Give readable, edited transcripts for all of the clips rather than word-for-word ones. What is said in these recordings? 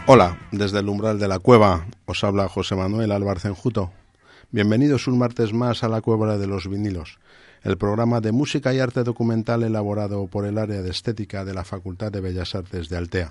Hola, desde el umbral de la cueva os habla José Manuel Álvarez Enjuto. Bienvenidos un martes más a la Cueva de los Vinilos, el programa de música y arte documental elaborado por el área de estética de la Facultad de Bellas Artes de Altea.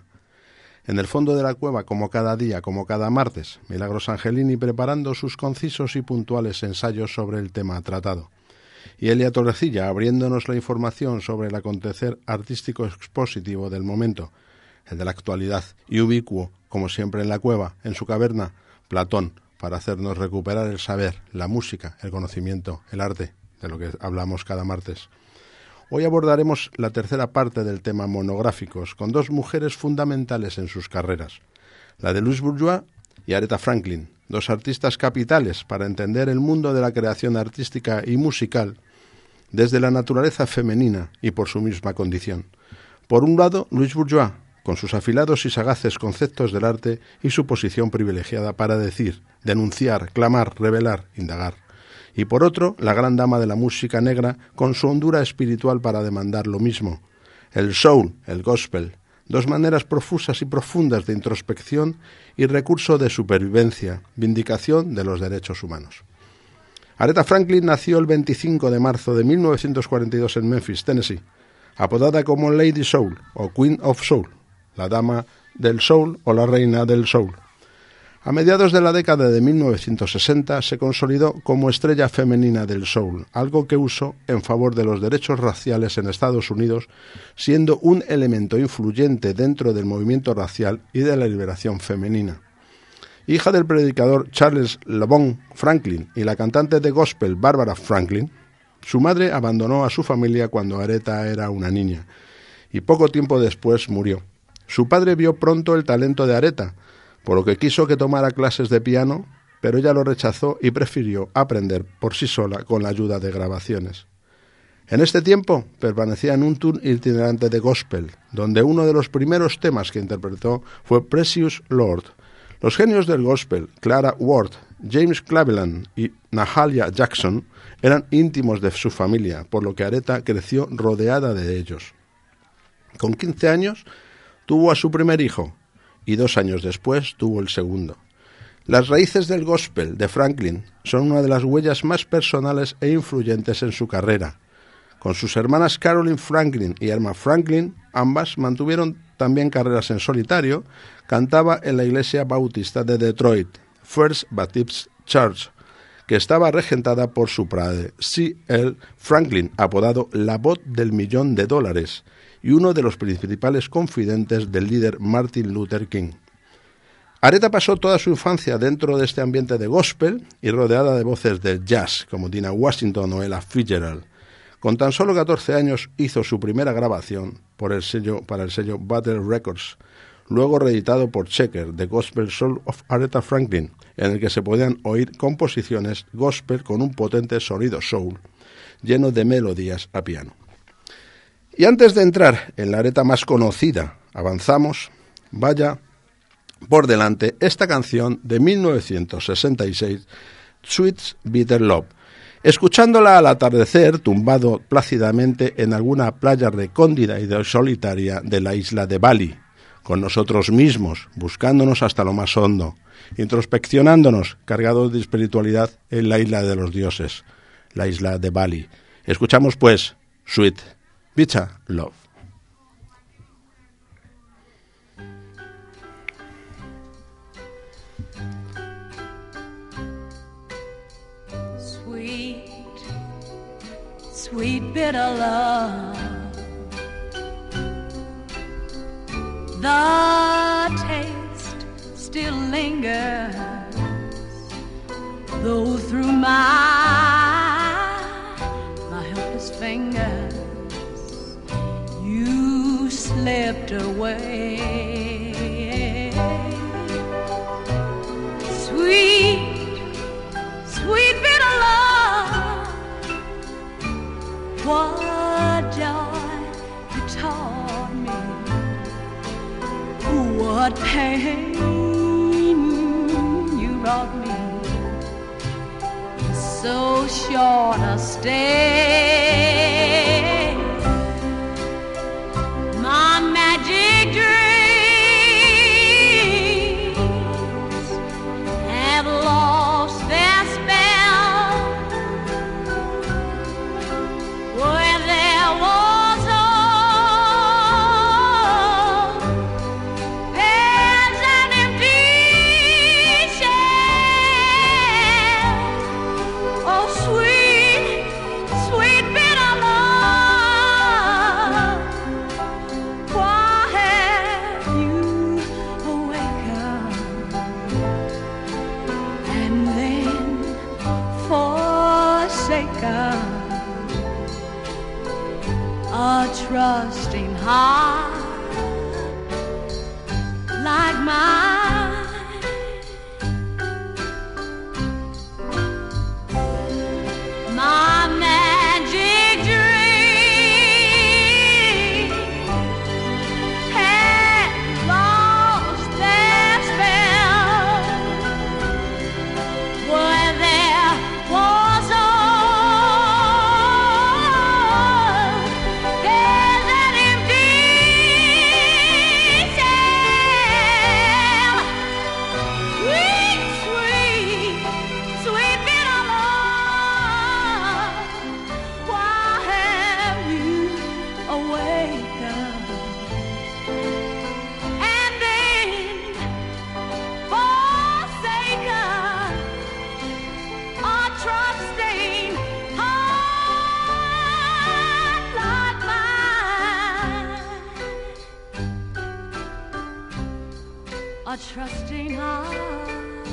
En el fondo de la cueva, como cada día, como cada martes, Milagros Angelini preparando sus concisos y puntuales ensayos sobre el tema tratado. Y Elia Torrecilla abriéndonos la información sobre el acontecer artístico expositivo del momento, el de la actualidad, y ubicuo, como siempre en la cueva, en su caverna, Platón, para hacernos recuperar el saber, la música, el conocimiento, el arte, de lo que hablamos cada martes. Hoy abordaremos la tercera parte del tema monográficos, con dos mujeres fundamentales en sus carreras, la de Louise Bourgeois y Aretha Franklin, dos artistas capitales para entender el mundo de la creación artística y musical desde la naturaleza femenina y por su misma condición. Por un lado, Louise Bourgeois, con sus afilados y sagaces conceptos del arte y su posición privilegiada para decir, denunciar, clamar, revelar, indagar. Y por otro, la gran dama de la música negra, con su hondura espiritual para demandar lo mismo. El soul, el gospel, dos maneras profusas y profundas de introspección y recurso de supervivencia, vindicación de los derechos humanos. Aretha Franklin nació el 25 de marzo de 1942 en Memphis, Tennessee, apodada como Lady Soul o Queen of Soul, la dama del soul o la reina del soul. A mediados de la década de 1960 se consolidó como estrella femenina del soul, algo que usó en favor de los derechos raciales en Estados Unidos, siendo un elemento influyente dentro del movimiento racial y de la liberación femenina. Hija del predicador Charles LeBon Franklin y la cantante de gospel Barbara Franklin, su madre abandonó a su familia cuando Aretha era una niña, y poco tiempo después murió. Su padre vio pronto el talento de Aretha, por lo que quiso que tomara clases de piano, pero ella lo rechazó y prefirió aprender por sí sola con la ayuda de grabaciones. En este tiempo permanecía en un tour itinerante de gospel, donde uno de los primeros temas que interpretó fue Precious Lord. Los genios del gospel, Clara Ward, James Cleveland y Mahalia Jackson, eran íntimos de su familia, por lo que Aretha creció rodeada de ellos. Con 15 años tuvo a su primer hijo, y 2 años después tuvo el segundo. Las raíces del gospel de Franklin son una de las huellas más personales e influyentes en su carrera. Con sus hermanas Caroline Franklin y Emma Franklin, ambas mantuvieron también carreras en solitario. Cantaba en la iglesia bautista de Detroit, First Baptist Church, que estaba regentada por su padre, C. L. Franklin, apodado la voz del $1.000.000, y uno de los principales confidentes del líder Martin Luther King. Aretha pasó toda su infancia dentro de este ambiente de gospel y rodeada de voces de jazz como Dinah Washington o Ella Fitzgerald. Con tan solo 14 años hizo su primera grabación para el sello Battle Records, luego reeditado por Checker, The Gospel Soul of Aretha Franklin, en el que se podían oír composiciones gospel con un potente sonido soul, lleno de melodías a piano. Y antes de entrar en la Aretha más conocida, avanzamos, vaya por delante esta canción de 1966, Sweet Bitter Love. Escuchándola al atardecer, tumbado plácidamente en alguna playa recóndita y solitaria de la isla de Bali, con nosotros mismos, buscándonos hasta lo más hondo, introspeccionándonos, cargados de espiritualidad en la isla de los dioses, la isla de Bali. Escuchamos pues Sweet Bitter Love. Sweet, sweet bitter love, the taste still lingers, though through my helpless fingers you slipped away. Sweet, sweet bitter love, what joy you taught me, what pain you brought me. So short a stay, my magic dream awaken a trusting heart like mine. My magic dream had lost their spell where there was an empty shell. Sweet, sweet, sweet bit of love, why have you awakened and then forsaken a trusting heart like mine? A trusting heart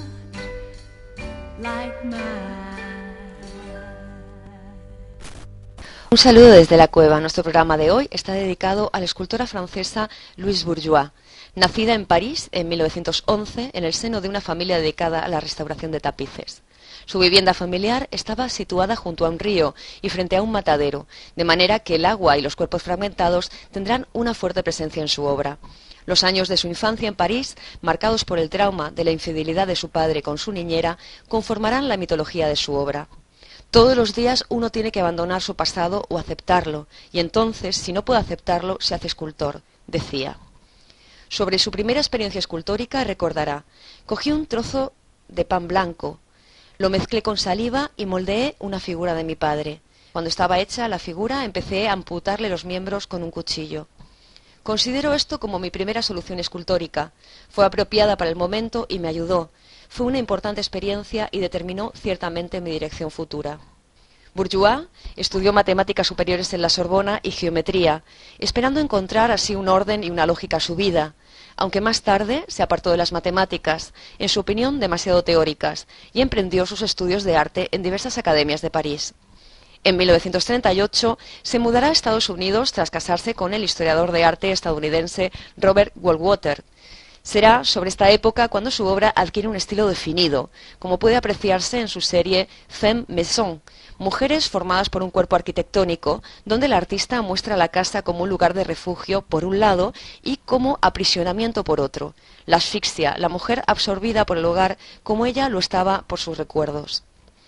like mine. Un saludo desde la cueva. Nuestro programa de hoy está dedicado a la escultora francesa Louise Bourgeois, nacida en París en 1911 en el seno de una familia dedicada a la restauración de tapices. Su vivienda familiar estaba situada junto a un río y frente a un matadero, de manera que el agua y los cuerpos fragmentados tendrán una fuerte presencia en su obra. Los años de su infancia en París, marcados por el trauma de la infidelidad de su padre con su niñera, conformarán la mitología de su obra. Todos los días uno tiene que abandonar su pasado o aceptarlo, y entonces, si no puede aceptarlo, se hace escultor, decía. Sobre su primera experiencia escultórica recordará: cogí un trozo de pan blanco, lo mezclé con saliva y moldeé una figura de mi padre. Cuando estaba hecha la figura, empecé a amputarle los miembros con un cuchillo. Considero esto como mi primera solución escultórica. Fue apropiada para el momento y me ayudó. Fue una importante experiencia y determinó ciertamente mi dirección futura. Bourgeois estudió matemáticas superiores en la Sorbona y geometría, esperando encontrar así un orden y una lógica a su vida, aunque más tarde se apartó de las matemáticas, en su opinión demasiado teóricas, y emprendió sus estudios de arte en diversas academias de París. En 1938 se mudará a Estados Unidos tras casarse con el historiador de arte estadounidense Robert Goldwater. Será sobre esta época cuando su obra adquiere un estilo definido, como puede apreciarse en su serie Femme Maison, mujeres formadas por un cuerpo arquitectónico, donde el artista muestra la casa como un lugar de refugio por un lado y como aprisionamiento por otro, la asfixia, la mujer absorbida por el hogar como ella lo estaba por sus recuerdos.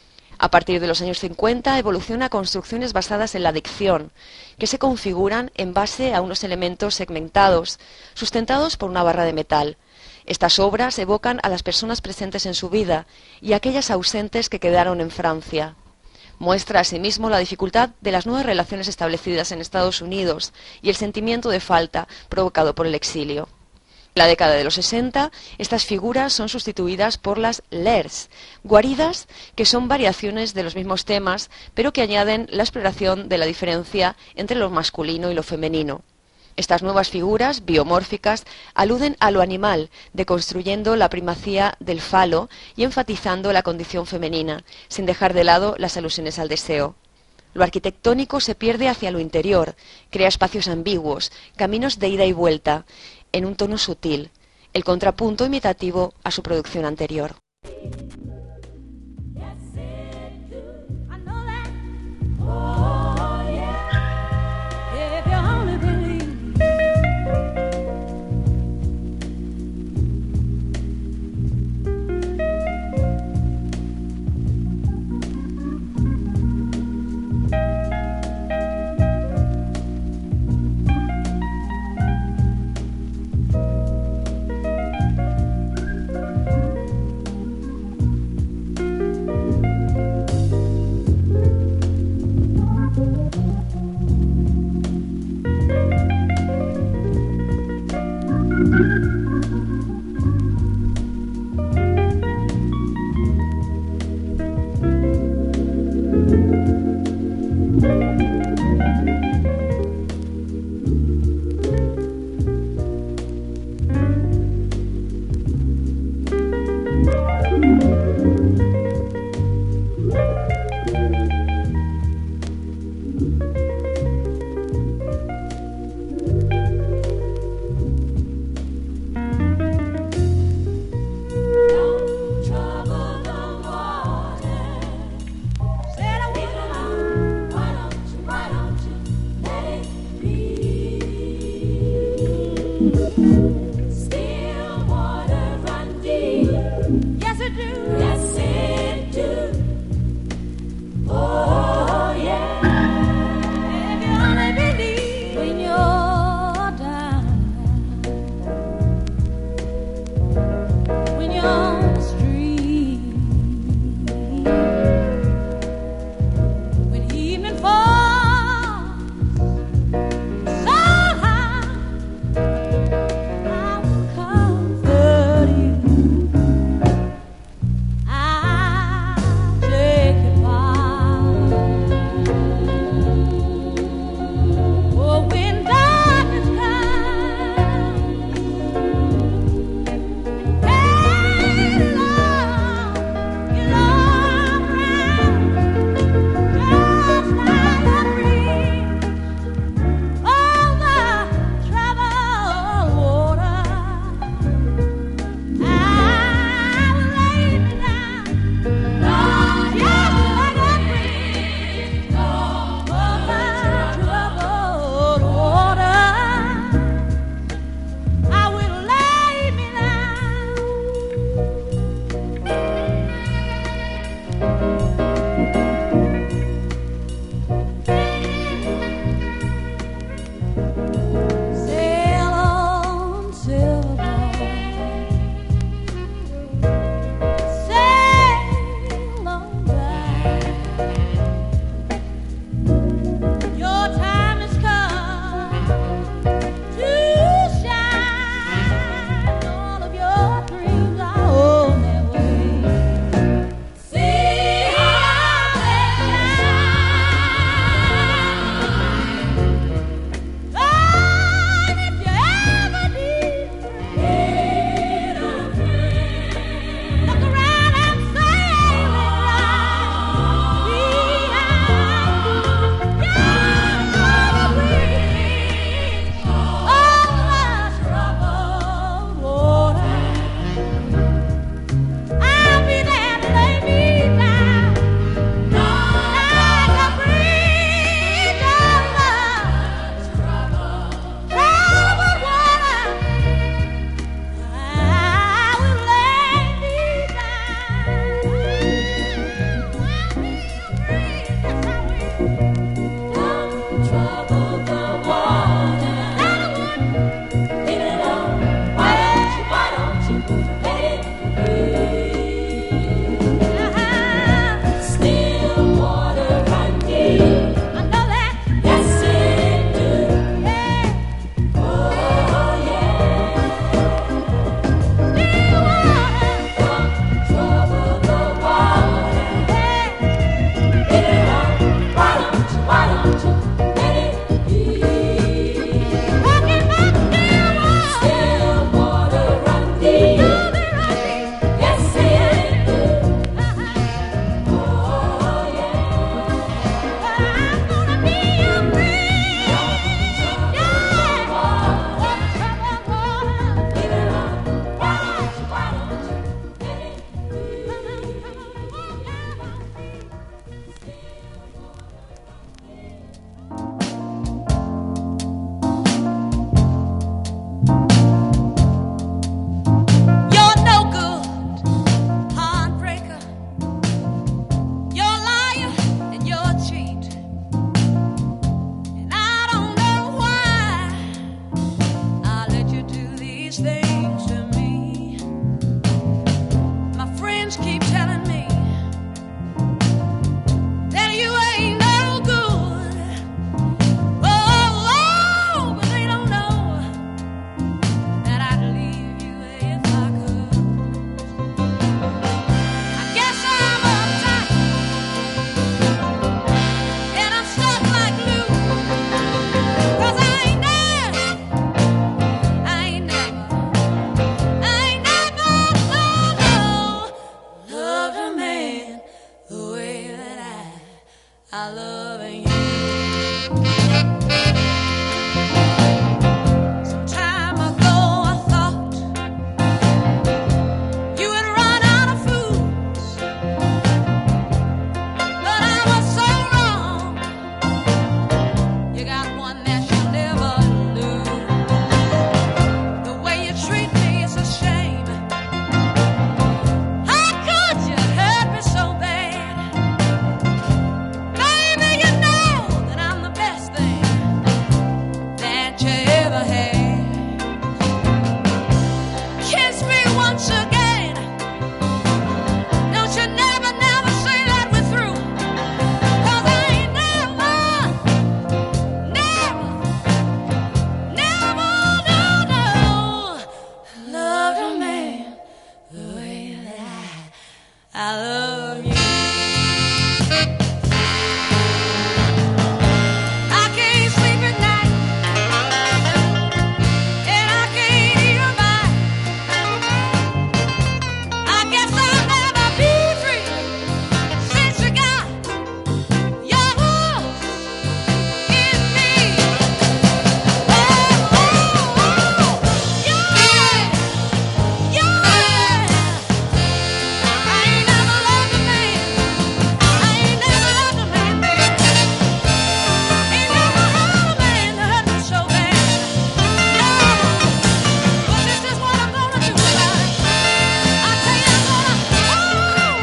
A partir de los años 50 evoluciona a construcciones basadas en la adicción, que se configuran en base a unos elementos segmentados, sustentados por una barra de metal. Estas obras evocan a las personas presentes en su vida y a aquellas ausentes que quedaron en Francia. Muestra asimismo la dificultad de las nuevas relaciones establecidas en Estados Unidos y el sentimiento de falta provocado por el exilio. En la década de los 60, estas figuras son sustituidas por las lairs, guaridas que son variaciones de los mismos temas, pero que añaden la exploración de la diferencia entre lo masculino y lo femenino. Estas nuevas figuras biomórficas aluden a lo animal, deconstruyendo la primacía del falo y enfatizando la condición femenina, sin dejar de lado las alusiones al deseo. Lo arquitectónico se pierde hacia lo interior, crea espacios ambiguos, caminos de ida y vuelta, en un tono sutil, el contrapunto imitativo a su producción anterior. I love you. Some time ago I thought you had run out of fools, but I was so wrong. You got one that you'll never lose. The way you treat me is a shame. How could you hurt me so bad? Baby, you know that I'm the best thing that you ever had. Kiss me once again. Don't you never, never say that we're through. 'Cause I ain't never, never, no, loved a man the way that I love you. I can't sleep at night, and I can't eat a bite. I guess I'll never be free since you got your hooks in me. I ain't never loved a man. I ain't never loved a man, baby. Ain't never had a man that hurt me so bad. No, but this is what I'm gonna do about it. I tell you, I'm gonna hold on,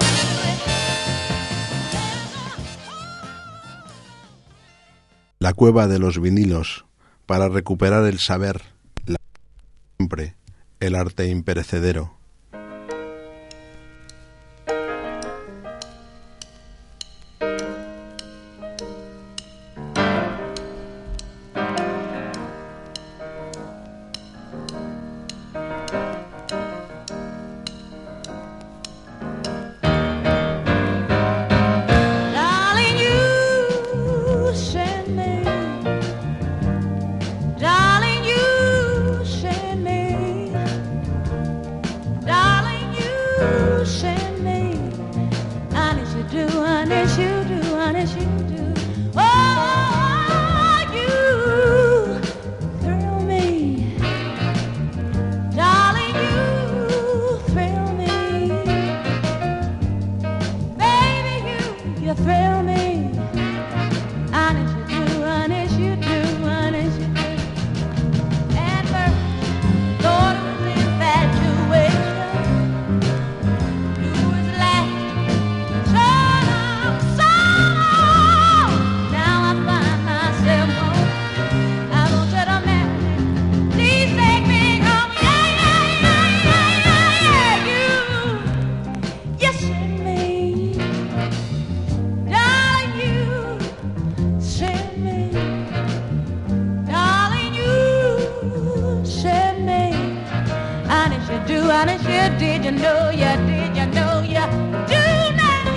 La cueva de los vinilos, para recuperar el saber, la siempre, el arte imperecedero. darling, you send me. Darling, you send me. Darling, you send me. Honest you do, honest you do, honest you do. Oh, you thrill me. Darling, you thrill me. Baby, you thrill me. Honest you do, honest you do, honest you do. At first, thought it was infatuation. Knew it was last so long. Now I find myself home. I won't let a man. Please take me home. You send me. Darling, you send me. Darling, you send me. Honest you do, honest you did. You know you did, you know you do now.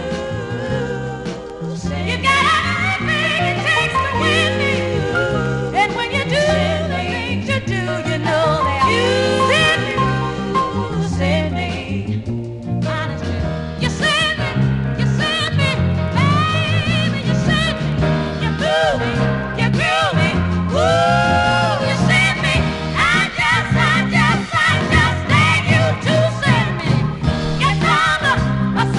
You send me. You got everything it takes to win me. And when you do the things you do, you know that you send me. Honest you send me, baby, you send me. You move me, you groove me. Ooh, you send me. I just need you to send me. You're stronger,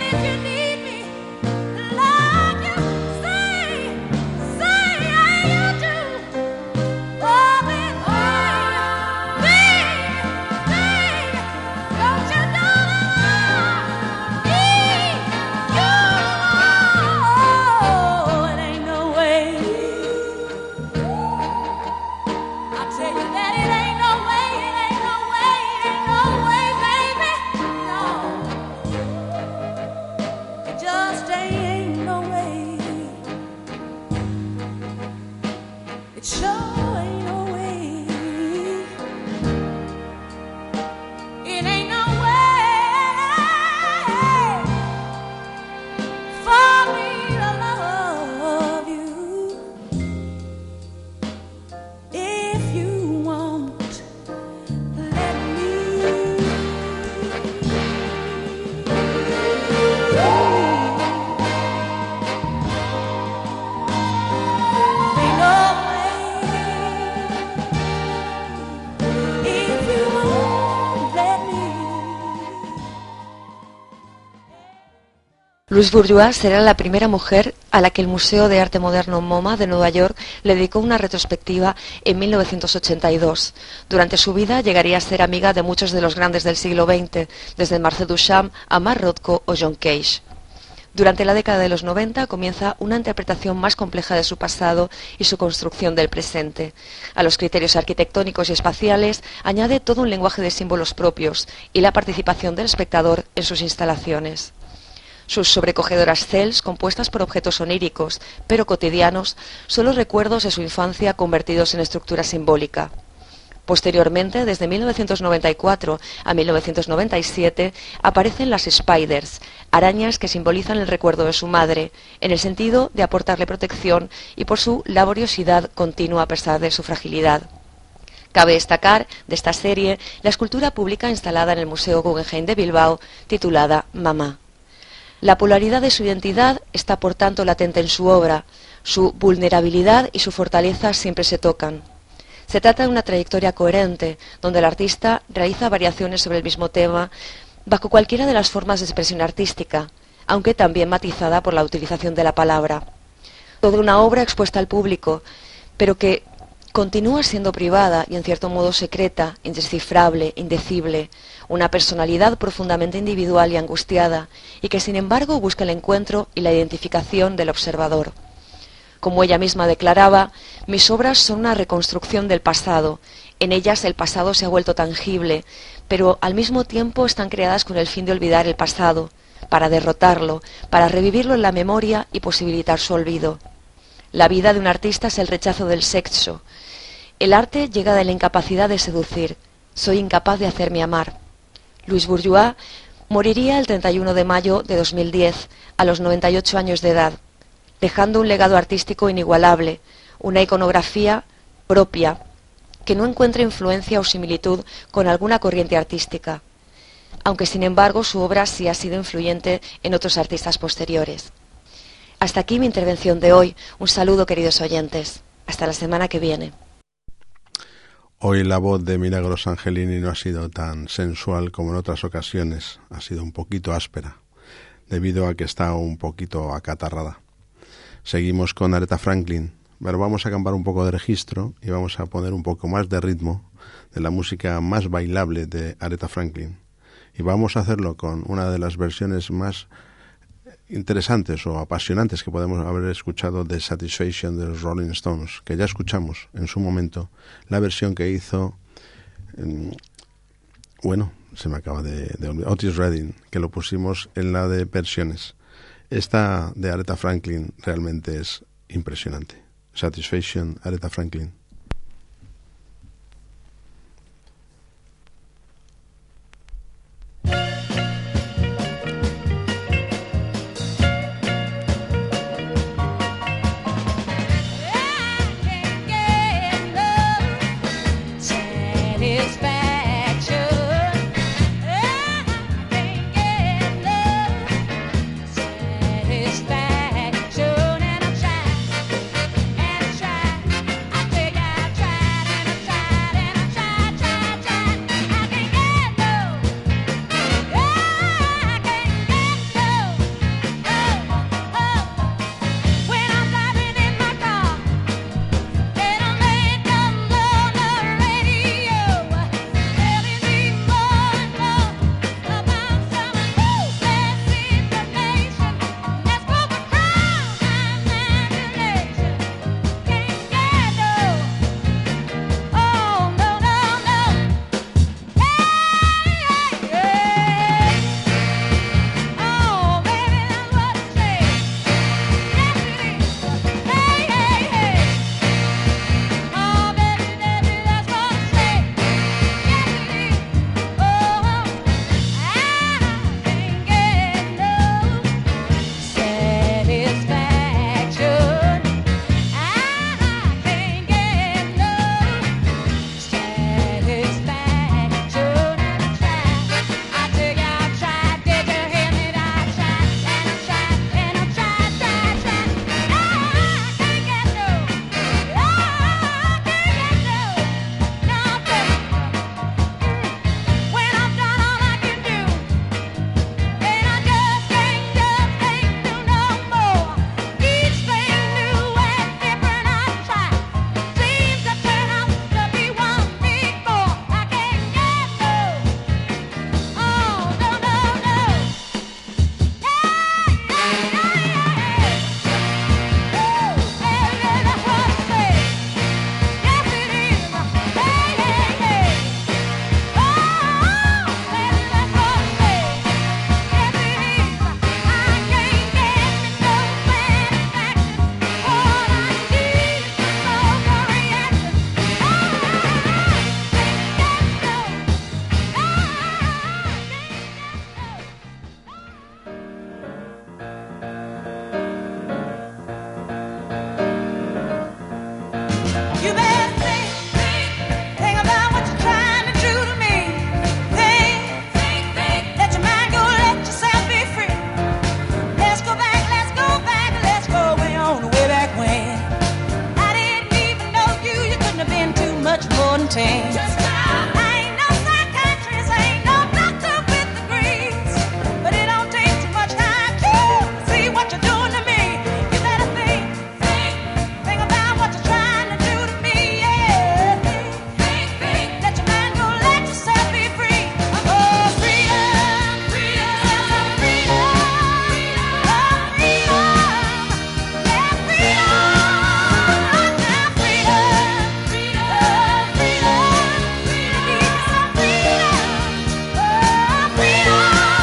Louise Bourgeois será la primera mujer a la que el Museo de Arte Moderno MoMA de Nueva York le dedicó una retrospectiva en 1982. Durante su vida llegaría a ser amiga de muchos de los grandes del siglo XX, desde Marcel Duchamp a Mark Rothko o John Cage. Durante la década de los 90 comienza una interpretación más compleja de su pasado y su construcción del presente. A los criterios arquitectónicos y espaciales añade todo un lenguaje de símbolos propios y la participación del espectador en sus instalaciones. Sus sobrecogedoras cells, compuestas por objetos oníricos, pero cotidianos, son los recuerdos de su infancia convertidos en estructura simbólica. Posteriormente, desde 1994 a 1997, aparecen las spiders, arañas que simbolizan el recuerdo de su madre, en el sentido de aportarle protección y por su laboriosidad continua a pesar de su fragilidad. Cabe destacar de esta serie la escultura pública instalada en el Museo Guggenheim de Bilbao, titulada Mamá. La polaridad de su identidad está por tanto latente en su obra, su vulnerabilidad y su fortaleza siempre se tocan. Se trata de una trayectoria coherente, donde el artista realiza variaciones sobre el mismo tema bajo cualquiera de las formas de expresión artística, aunque también matizada por la utilización de la palabra. Toda una obra expuesta al público, pero que continúa siendo privada y en cierto modo secreta, indescifrable, indecible, una personalidad profundamente individual y angustiada, y que sin embargo busca el encuentro y la identificación del observador. Como ella misma declaraba, mis obras son una reconstrucción del pasado. En ellas el pasado se ha vuelto tangible, pero al mismo tiempo están creadas con el fin de olvidar el pasado, para derrotarlo, para revivirlo en la memoria y posibilitar su olvido. La vida de un artista es el rechazo del sexo. El arte llega de la incapacidad de seducir. Soy incapaz de hacerme amar. Louise Bourgeois moriría el 31 de mayo de 2010, a los 98 años de edad, dejando un legado artístico inigualable, una iconografía propia, que no encuentra influencia o similitud con alguna corriente artística, aunque sin embargo su obra sí ha sido influyente en otros artistas posteriores. Hasta aquí mi intervención de hoy. Un saludo, queridos oyentes. Hasta la semana que viene. Hoy la voz de Milagros Angelini no ha sido tan sensual como en otras ocasiones, ha sido un poquito áspera, debido a que está un poquito acatarrada. Seguimos con Aretha Franklin, pero vamos a cambiar un poco de registro y vamos a poner un poco más de ritmo de la música más bailable de Aretha Franklin. Y vamos a hacerlo con una de las versiones más interesantes o apasionantes que podemos haber escuchado de Satisfaction de los Rolling Stones, que ya escuchamos en su momento la versión que hizo se me acaba de olvidar, Otis Redding, que lo pusimos en la de versiones. Esta de Aretha Franklin realmente es impresionante. Satisfaction, Aretha Franklin. Satisfaction, and I'm trying to mountains. Ain't no psychiatrist, ain't no doctor with degrees, but it don't take too much time to see what you're doing to me. You better think about what you're trying to do to me. Yeah, think, let your mind go, let yourself be free. Oh, freedom, freedom, freedom, oh, freedom, yeah, freedom, now freedom, freedom, freedom, freedom, freedom, oh, freedom.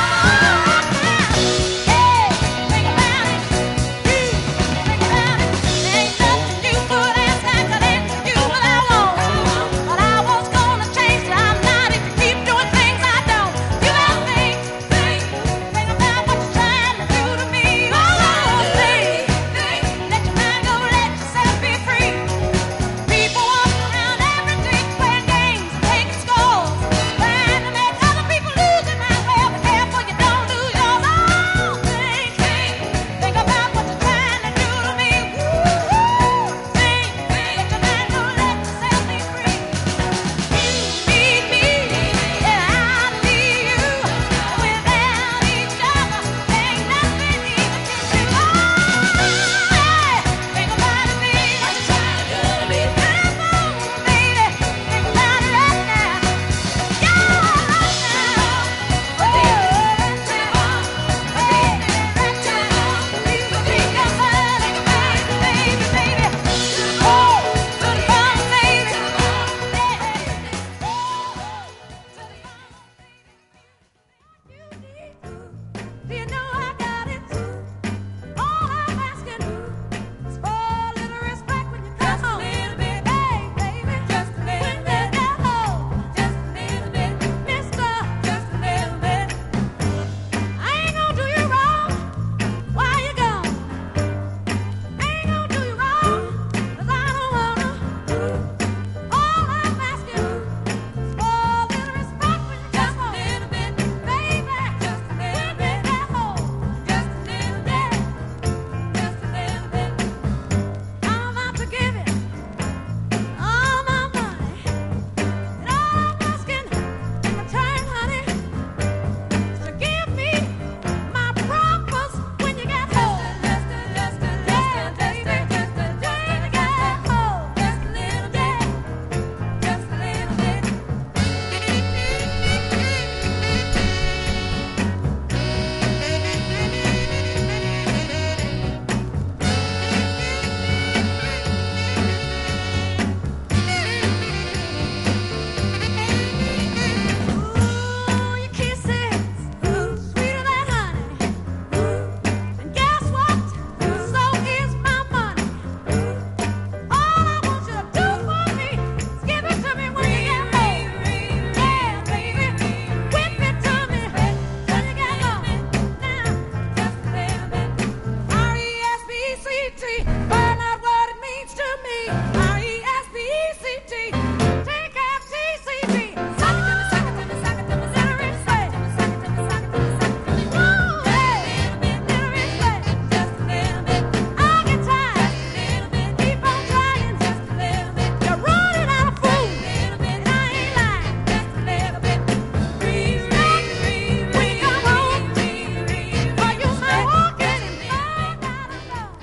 Hey, think about it, think about it. Ain't nothing you could ask, I could answer you what I want. But I was gonna change, I'm not if you keep doing things I don't. You better think about what you're trying to do to me. Oh, think, let your mind go, let yourself be free. People walk around every day playing games and taking scores, trying to make other people lose their mind. Well, be careful you don't lose yours. Oh, think about what you're trying to do to me. Think, let your mind go, let yourself be free. You need me, and I need you. Without each other, ain't nothing even can do. Oh, think about it, baby. What you trying to do to me? Come on, baby. Think about it right now. Yeah, right now. Oh, think about you know I got it too. All I'm asking is for a little respect when you come home. Hey, baby, just a little bit. Just a little bit, mister. Just a little bit. I ain't gonna do you wrong while you're gone. I ain't gonna do you wrong 'cause I don't wanna. All I'm asking is for a little respect when you come home. Just a little bit, baby. Just a little bit. Just a little bit. Just a little bit. I'm out to give it all my money, and all I'm asking in return, honey, is to give me my promise when you get home. Yeah, baby, when you get home. Just a little bit. Just a little bit. Ooh, your kisses, sweeter than honey. And guess what? So is my money. All I want you to do for me is give it to me when you get home. Yeah, baby, whip it to me when you get home. Now, just a little bit. R-E-S-P-E-C-T, find out what it means to me. R-E-S-P-E-C-T, T-F-T-C-T. Sock it to me, sock it to me, sock it to me, little rich way. Sock it to me, sock it to me, sock it to me. Woo, hey, little rich way. Just a little bit. I get tired. Just a little bit. Keep on trying. Just a little bit. You're running out of food. Just a little bit. And I ain't lying. Just a little bit. When you come home, or you might walk in and find out alone.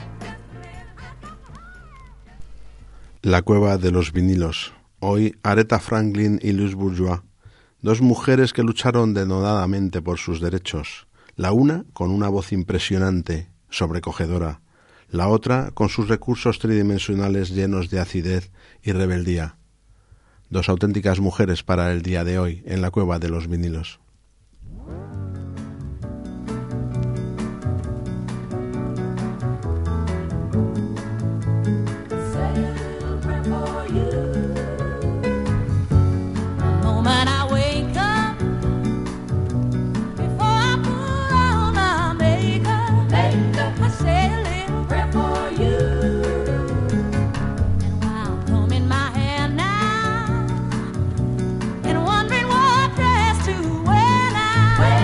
La cueva de los vinilos. Hoy Aretha Franklin y Louise Bourgeois, dos mujeres que lucharon denodadamente por sus derechos, la una con una voz impresionante, sobrecogedora, la otra con sus recursos tridimensionales llenos de acidez y rebeldía. Dos auténticas mujeres para el día de hoy en la cueva de los vinilos. Moment I wake up, before I put on my makeup, I say a little prayer for you. And while combing my hair now, and wondering what dress to wear now,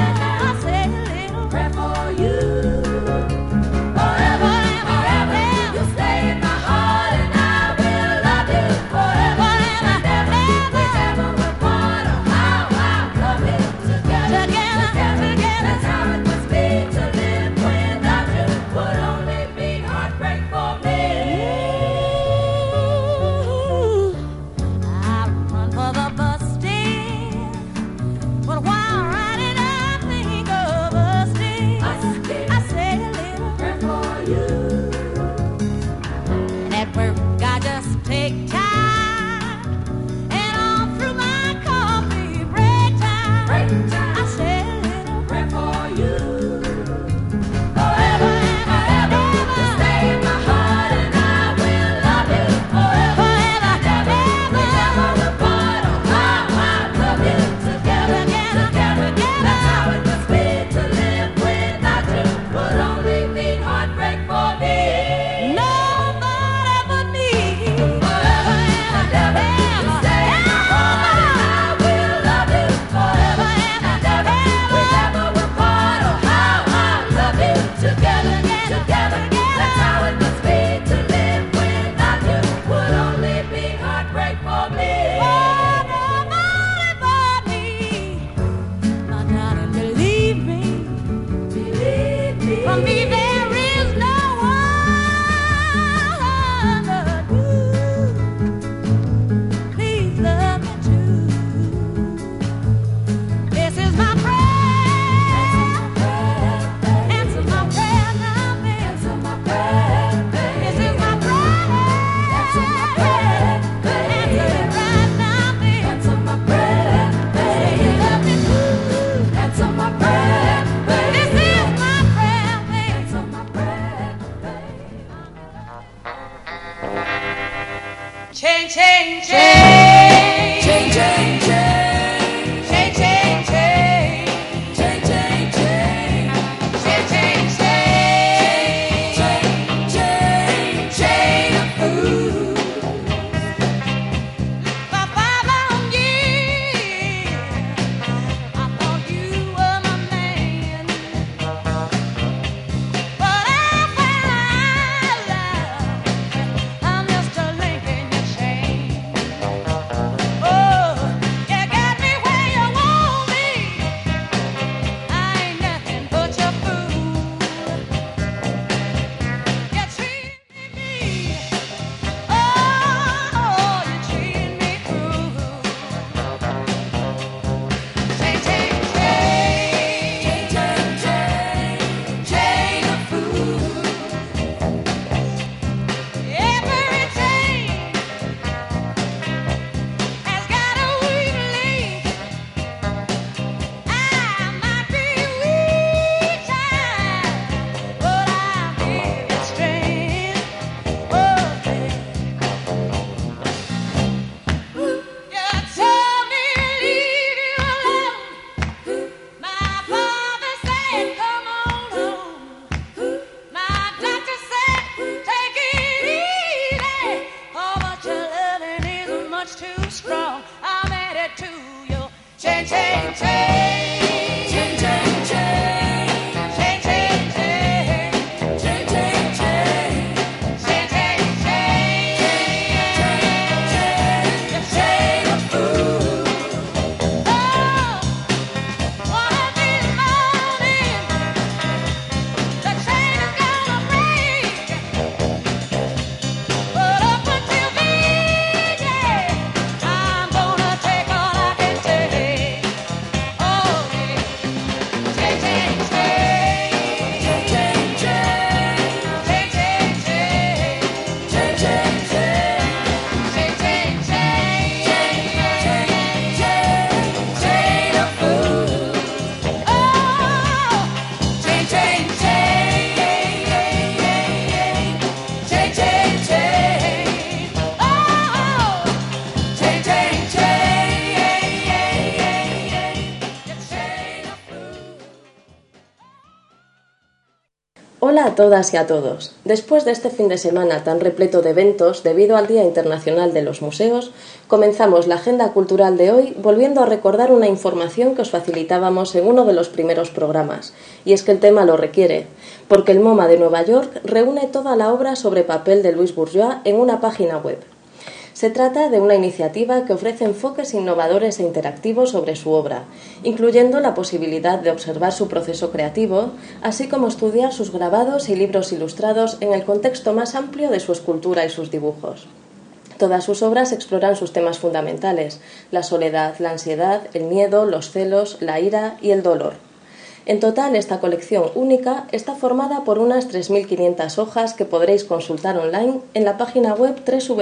Hola a todas y a todos. Después de este fin de semana tan repleto de eventos debido al Día Internacional de los Museos, comenzamos la agenda cultural de hoy volviendo a recordar una información que os facilitábamos en uno de los primeros programas, y es que el tema lo requiere, porque el MoMA de Nueva York reúne toda la obra sobre papel de Louis Bourgeois en una página web. Se trata de una iniciativa que ofrece enfoques innovadores e interactivos sobre su obra, incluyendo la posibilidad de observar su proceso creativo, así como estudiar sus grabados y libros ilustrados en el contexto más amplio de su escultura y sus dibujos. Todas sus obras exploran sus temas fundamentales: la soledad, la ansiedad, el miedo, los celos, la ira y el dolor. En total, esta colección única está formada por unas 3.500 hojas que podréis consultar online en la página web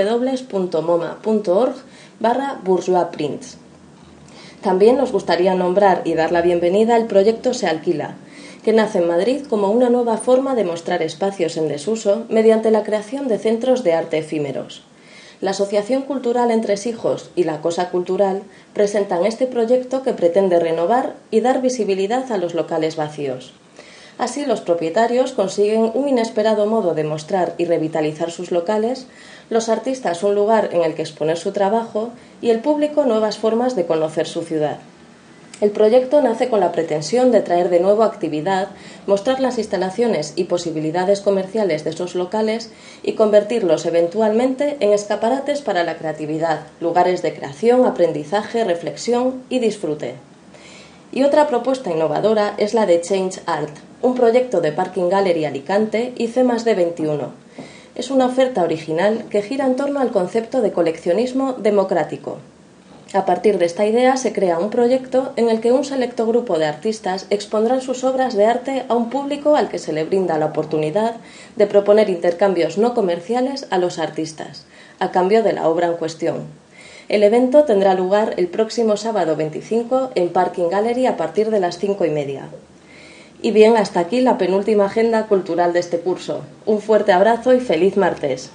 www.moma.org/bourgeoisprints. También nos gustaría nombrar y dar la bienvenida al proyecto Se Alquila, que nace en Madrid como una nueva forma de mostrar espacios en desuso mediante la creación de centros de arte efímeros. La Asociación Cultural Entresijos y la Cosa Cultural presentan este proyecto que pretende renovar y dar visibilidad a los locales vacíos. Así, los propietarios consiguen un inesperado modo de mostrar y revitalizar sus locales, los artistas un lugar en el que exponer su trabajo y el público nuevas formas de conocer su ciudad. El proyecto nace con la pretensión de traer de nuevo actividad, mostrar las instalaciones y posibilidades comerciales de esos locales y convertirlos eventualmente en escaparates para la creatividad, lugares de creación, aprendizaje, reflexión y disfrute. Y otra propuesta innovadora es la de Change Art, un proyecto de Parking Gallery Alicante y C+D21. Es una oferta original que gira en torno al concepto de coleccionismo democrático. A partir de esta idea se crea un proyecto en el que un selecto grupo de artistas expondrán sus obras de arte a un público al que se le brinda la oportunidad de proponer intercambios no comerciales a los artistas, a cambio de la obra en cuestión. El evento tendrá lugar el próximo sábado 25 en Parking Gallery a partir de las 5:30. Y bien, hasta aquí la penúltima agenda cultural de este curso. Un fuerte abrazo y feliz martes.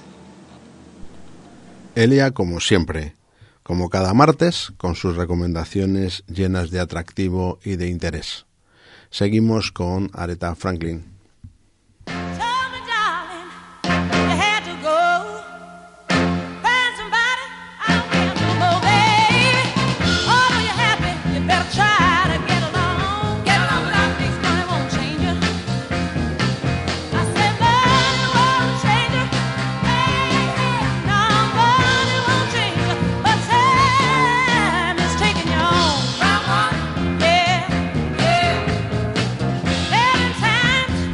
Elia, como siempre, como cada martes, con sus recomendaciones llenas de atractivo y de interés. Seguimos con Aretha Franklin. Times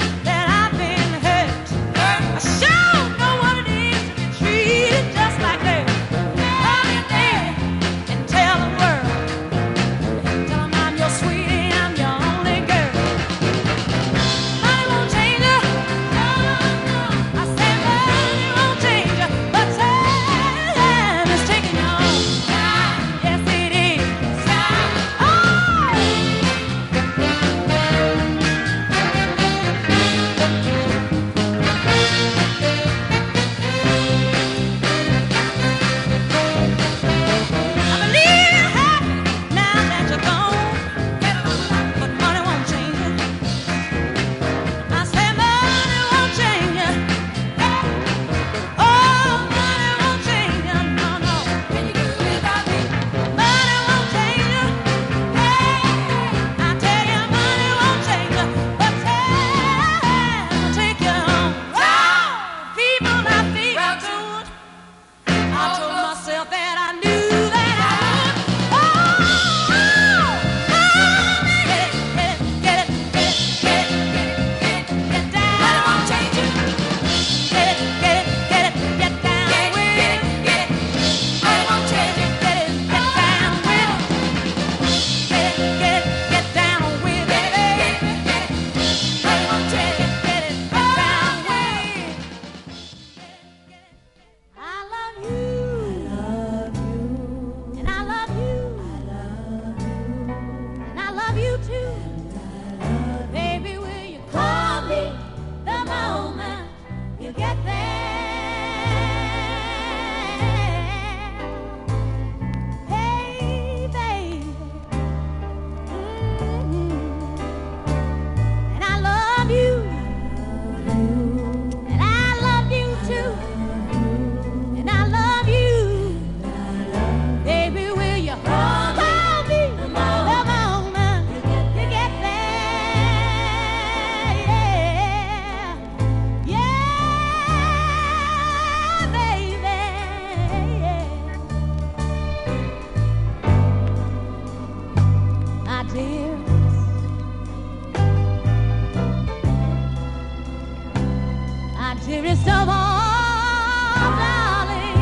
dearest of all, darling.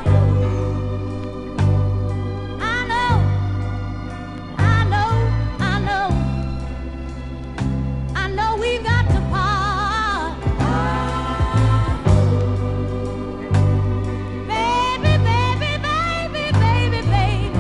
I know, I know, I know, I know we've got to part. Baby, baby, baby, baby, baby,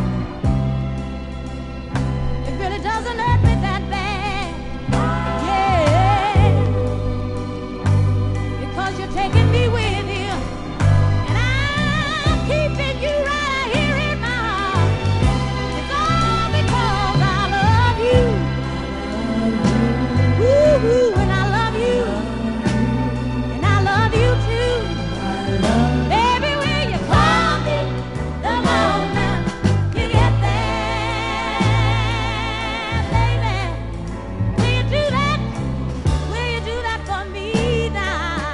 it really doesn't hurt me that bad. Yeah, because you're taking me with you, and I'm keeping you right here in my arms. It's all because I love you. Woo-hoo, and I love you, and I love you too. Baby, will you call me the moment you get there, baby? Will you do that? Will you do that for me now?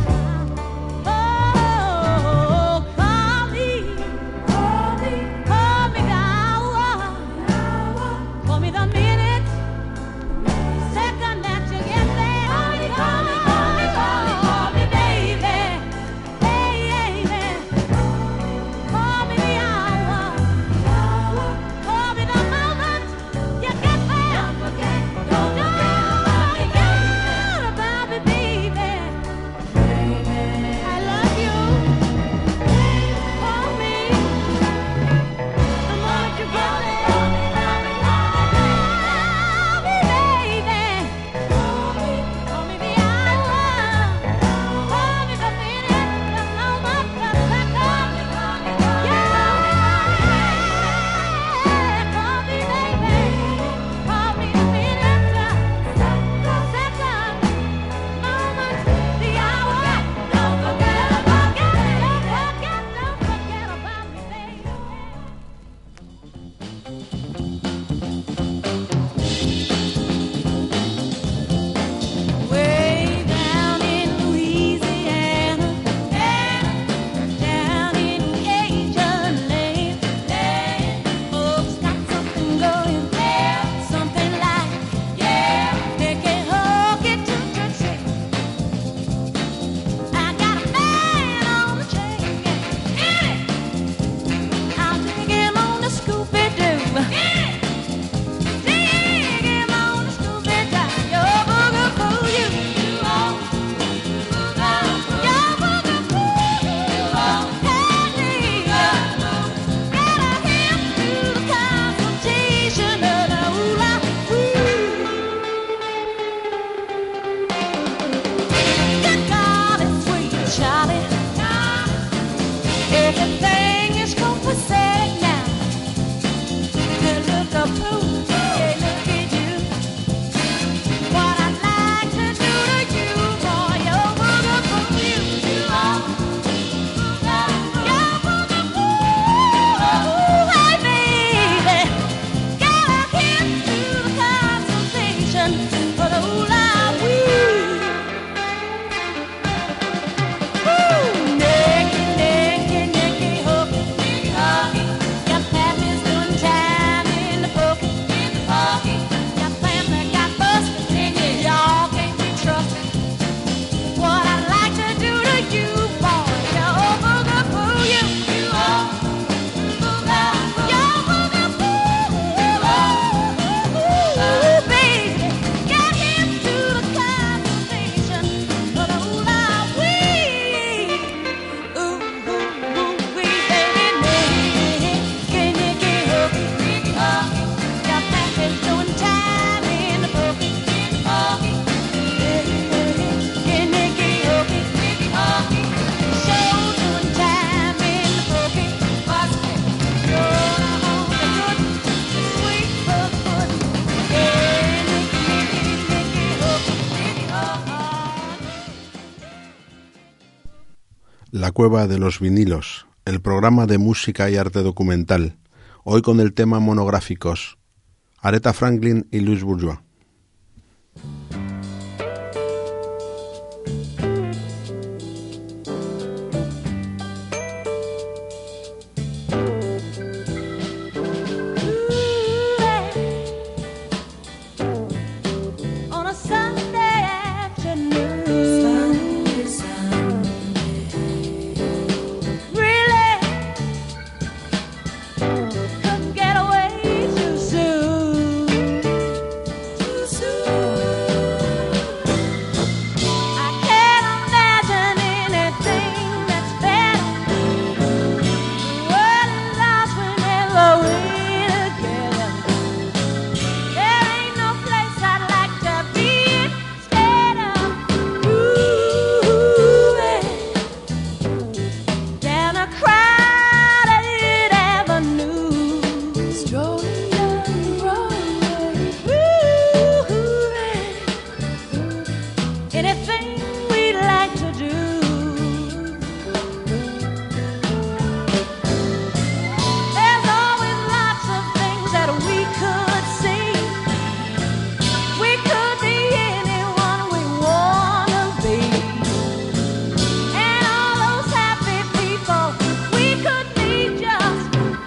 Oh, call me the hour, call me the minute, second that you get there. Call me, baby, hey, call me the hour, call me the moment you get there. Don't forget about me, baby. I love you. Call me the moment you get there. Call me, baby. Call me the hour. Call me the minute, the moment, the second. Yeah. Call me, baby. Call me the minute, the second, moment, the hour. Don't forget about me, baby. Way down in Louisiana, down in Cajun Lane, folks got something going, something like, hickey hokey tootsie. I got a man on the chain, I'll dig him on the Scooby-Doo. Dig him on the Scooby-Doo. Your booger-boo, you. Your booger-boo, hey, get a him to the consultation of the hula-hoo. Good golly, sweet Charlie, everything is copacetic now. Good look-a-boo, hey, look at you. What I'd like to do to you, boy, your booger-boo, you. Your booger-boo, hey, baby, get a him to the consultation for the hula-hoo. Nicky, hokey, your pappy's doing time in the pokey. Your family got busted, and y'all can't be trusted. What I'd like to do to you, boy, your booger-boo, you. Your booger-boo, baby, get him to the consultation for the hula-hoo. Ooh, baby, Nicky, hokey, your pappy's doing time in the pokey. Nicky, hokey, show doing time in the pokey. You're on the good, sweet foot. Nicky, hokey. La Cueva de los Vinilos, el programa de música y arte documental, hoy con el tema monográficos, Aretha Franklin y Louis Bourgeois. On a Sunday afternoon, anything we'd like to do. There's always lots of things that we could see. We could be anyone we wanna be. And all those happy people, we could be just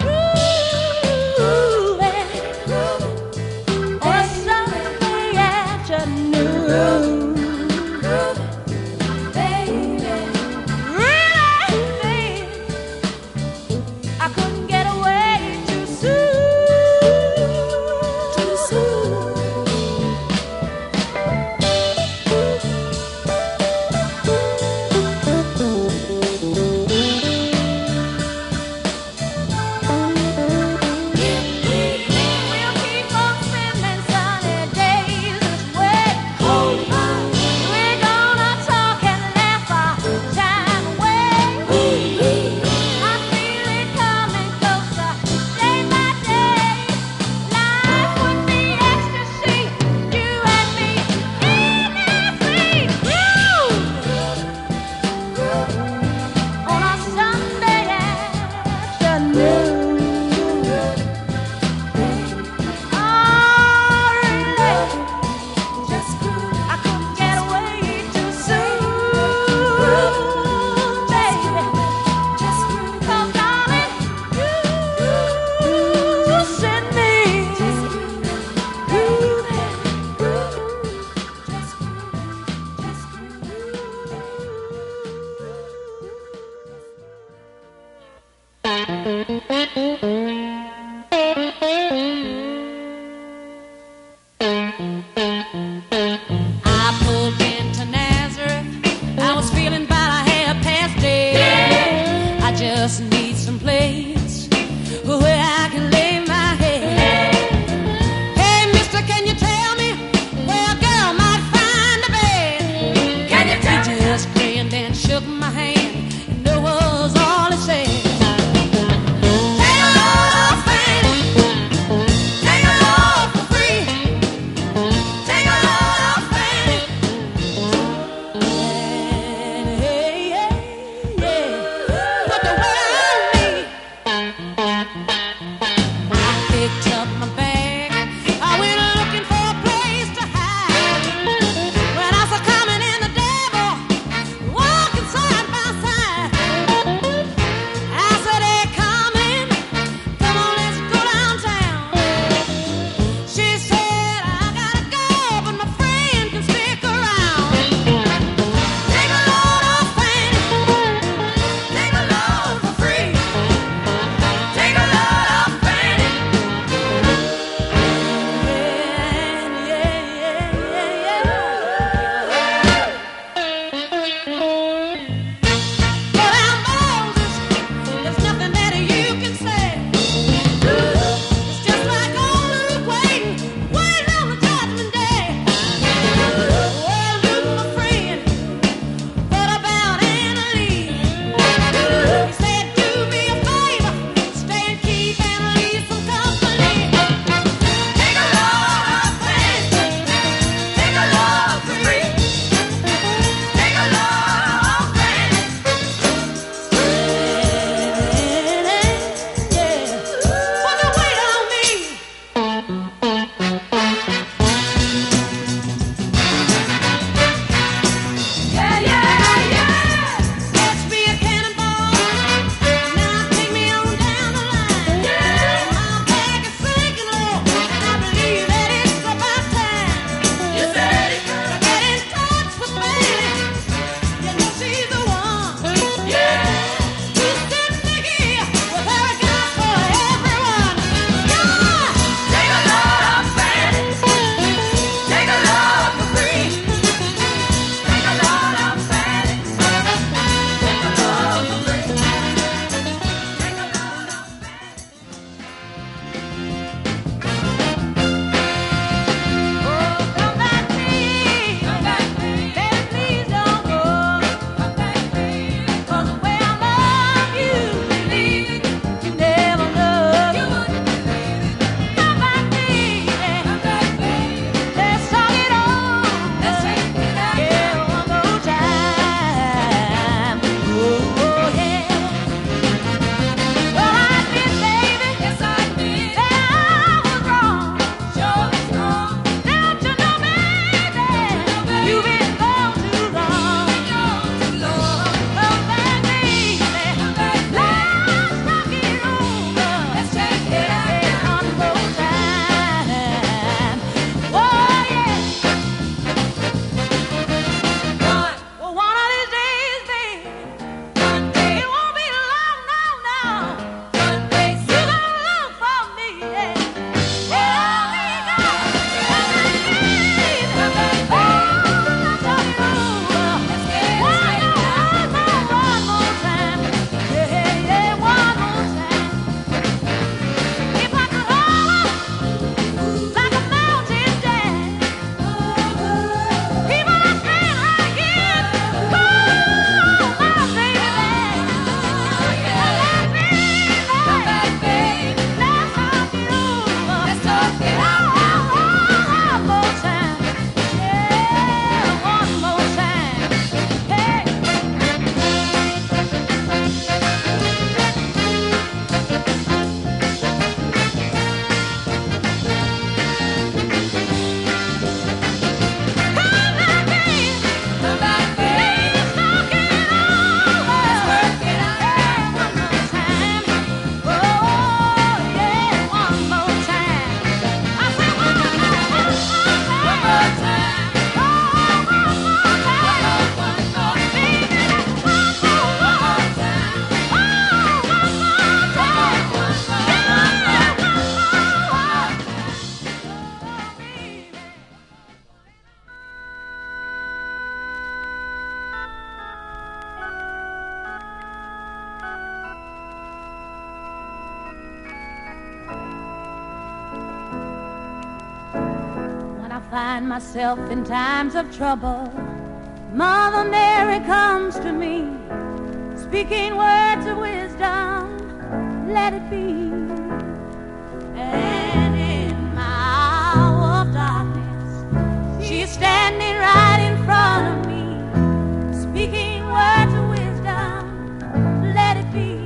grooving on a Sunday afternoon. find myself in times of trouble, Mother Mary comes to me, speaking words of wisdom, let it be. And in my hour of darkness, she's standing right in front of me, speaking words of wisdom, let it be.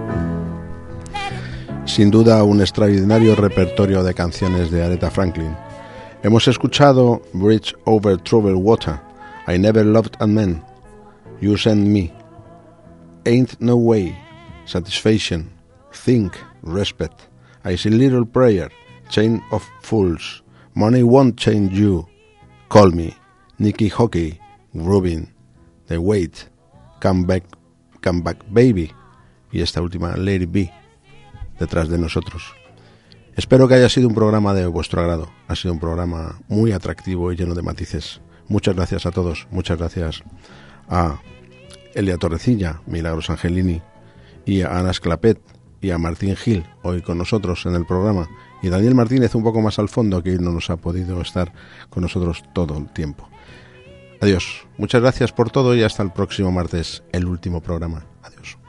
Sin duda un extraordinario repertorio de canciones de Aretha Franklin. Hemos escuchado Bridge Over Troubled Water, I Never Loved a Man, You Send Me, Ain't No Way, Satisfaction, Think, Respect, I See Little Prayer, Chain of Fools, Money Won't Change You, Call Me, Nicky Hockey, Rubin, The Wait, Come Back Baby y esta última, Let It Be, detrás de nosotros. Espero que haya sido un programa de vuestro agrado. Ha sido un programa muy atractivo y lleno de matices. Muchas gracias a todos. Muchas gracias a Elia Torrecilla, Milagros Angelini, y a Ana Esclapet y a Martín Gil, hoy con nosotros en el programa, y Daniel Martínez un poco más al fondo, que no nos ha podido estar con nosotros todo el tiempo. Adiós. Muchas gracias por todo y hasta el próximo martes, el último programa. Adiós.